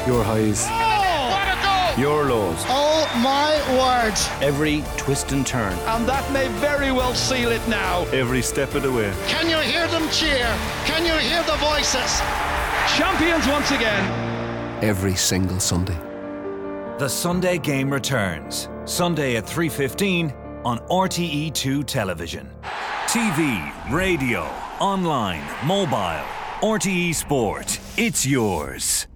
Your highs. Oh, what a goal! Your lows. Oh my word! Every twist and turn. And that may very well seal it now. Every step of the way. Can you hear them cheer? Can you hear the voices? Champions once again. Every single Sunday. The Sunday Game returns. Sunday at 3:15 on RTE2 television. TV, radio, online, mobile. RTE Sport. It's yours.